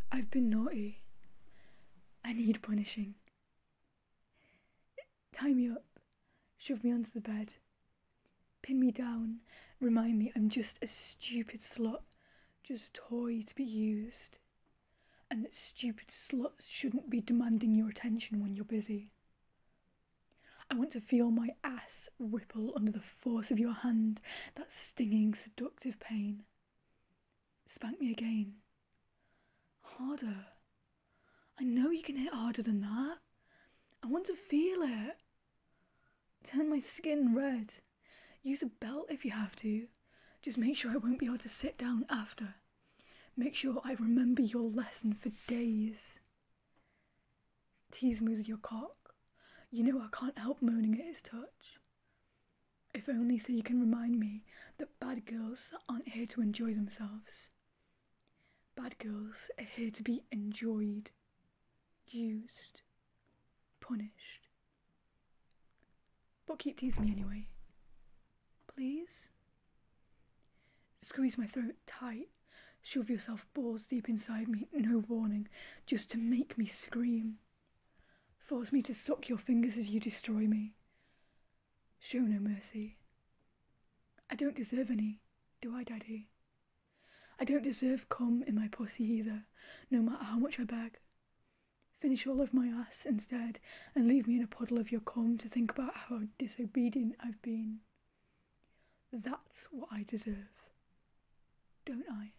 I've been naughty. I need punishing. Tie me up, shove me onto the bed, pin me down, remind me I'm just a stupid slut, just a toy to be used, and that stupid sluts shouldn't be demanding your attention when you're busy. I want to feel my ass ripple under the force of your hand, that stinging, seductive pain. Spank me again. Harder. I know you can hit harder than that. I want to feel it. Turn my skin red. Use a belt if you have to. Just make sure I won't be able to sit down after. Make sure I remember your lesson for days. Tease me with your cock. You know I can't help moaning at his touch. If only so you can remind me that bad girls aren't here to enjoy themselves. Bad girls are here to be enjoyed, used, punished. But keep teasing me anyway. Please? Squeeze my throat tight. Shove yourself balls deep inside me, no warning, just to make me scream. Force me to suck your fingers as you destroy me. Show no mercy. I don't deserve any, do I, Daddy? I don't deserve cum in my pussy either, no matter how much I beg. Finish all of my ass instead and leave me in a puddle of your cum to think about how disobedient I've been. That's what I deserve, don't I?